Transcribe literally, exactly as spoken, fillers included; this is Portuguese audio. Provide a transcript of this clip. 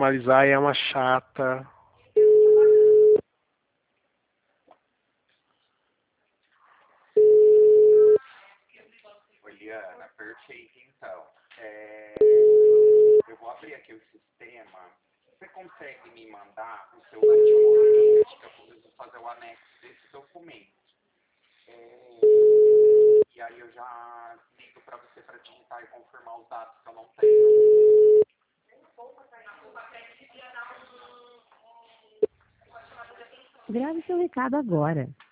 formalizar e é uma chata. Oliana, perfeito. Então, é... eu vou abrir aqui o sistema. Você consegue me mandar o seu último link que eu preciso fazer o anexo desse documento? É... E aí eu já ligo para você para digitar e confirmar os dados que eu não tenho. Grave seu recado agora.